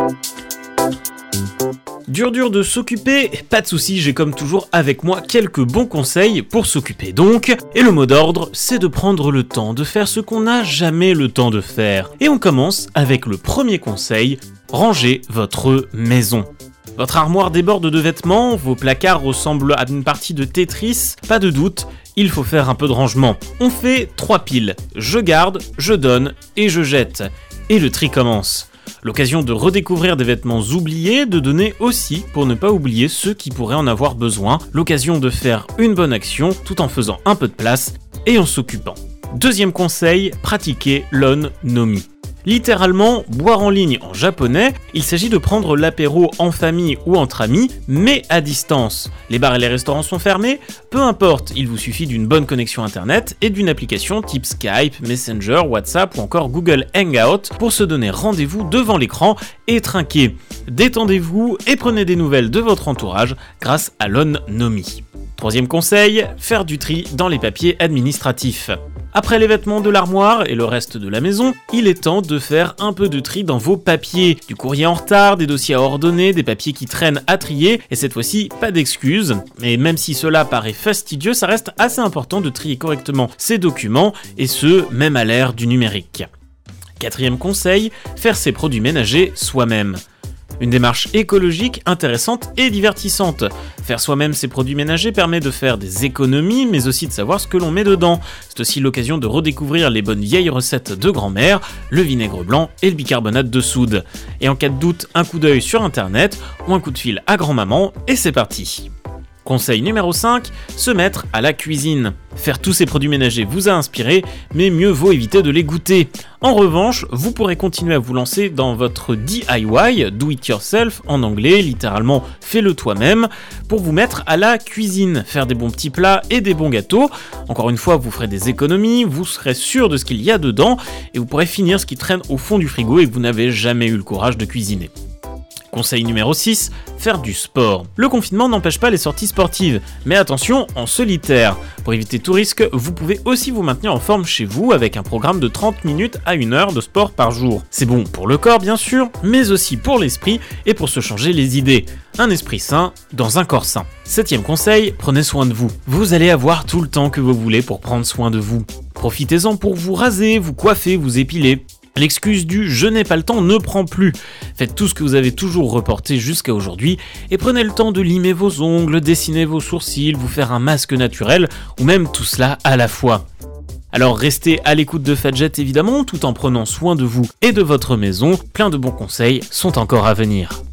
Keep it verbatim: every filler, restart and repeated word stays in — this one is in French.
Dur dur de s'occuper, pas de soucis, j'ai comme toujours avec moi quelques bons conseils pour s'occuper donc. Et le mot d'ordre, c'est de prendre le temps de faire ce qu'on n'a jamais le temps de faire. Et on commence avec le premier conseil, rangez votre maison. Votre armoire déborde de vêtements, vos placards ressemblent à une partie de Tetris, pas de doute, il faut faire un peu de rangement. On fait trois piles, je garde, je donne et je jette. Et le tri commence. L'occasion de redécouvrir des vêtements oubliés, de donner aussi pour ne pas oublier ceux qui pourraient en avoir besoin. L'occasion de faire une bonne action tout en faisant un peu de place et en s'occupant. Deuxième conseil, pratiquez l'on-nomi. Littéralement, boire en ligne en japonais, il s'agit de prendre l'apéro en famille ou entre amis, mais à distance. Les bars et les restaurants sont fermés, peu importe, il vous suffit d'une bonne connexion internet et d'une application type Skype, Messenger, WhatsApp ou encore Google Hangout pour se donner rendez-vous devant l'écran et trinquer. Détendez-vous et prenez des nouvelles de votre entourage grâce à l'on-nomi. Troisième conseil, faire du tri dans les papiers administratifs. Après les vêtements de l'armoire et le reste de la maison, il est temps de faire un peu de tri dans vos papiers. Du courrier en retard, des dossiers à ordonner, des papiers qui traînent à trier, et cette fois-ci, pas d'excuses. Mais même si cela paraît fastidieux, ça reste assez important de trier correctement ces documents, et ce, même à l'ère du numérique. Quatrième conseil, faire ses produits ménagers soi-même. Une démarche écologique, intéressante et divertissante. Faire soi-même ses produits ménagers permet de faire des économies, mais aussi de savoir ce que l'on met dedans. C'est aussi l'occasion de redécouvrir les bonnes vieilles recettes de grand-mère, le vinaigre blanc et le bicarbonate de soude. Et en cas de doute, un coup d'œil sur internet ou un coup de fil à grand-maman et c'est parti. Conseil numéro cinq, se mettre à la cuisine. Faire tous ces produits ménagers vous a inspiré, mais mieux vaut éviter de les goûter. En revanche, vous pourrez continuer à vous lancer dans votre D I Y, do it yourself en anglais, littéralement fais-le toi-même, pour vous mettre à la cuisine, faire des bons petits plats et des bons gâteaux. Encore une fois, vous ferez des économies, vous serez sûr de ce qu'il y a dedans, et vous pourrez finir ce qui traîne au fond du frigo et que vous n'avez jamais eu le courage de cuisiner. Conseil numéro six, faire du sport. Le confinement n'empêche pas les sorties sportives, mais attention, en solitaire. Pour éviter tout risque, vous pouvez aussi vous maintenir en forme chez vous avec un programme de trente minutes à une heure de sport par jour. C'est bon pour le corps bien sûr, mais aussi pour l'esprit et pour se changer les idées. Un esprit sain dans un corps sain. Septième conseil, prenez soin de vous. Vous allez avoir tout le temps que vous voulez pour prendre soin de vous. Profitez-en pour vous raser, vous coiffer, vous épiler. L'excuse du « je n'ai pas le temps » ne prend plus. Faites tout ce que vous avez toujours reporté jusqu'à aujourd'hui et prenez le temps de limer vos ongles, dessiner vos sourcils, vous faire un masque naturel ou même tout cela à la fois. Alors restez à l'écoute de Fadjet évidemment tout en prenant soin de vous et de votre maison. Plein de bons conseils sont encore à venir.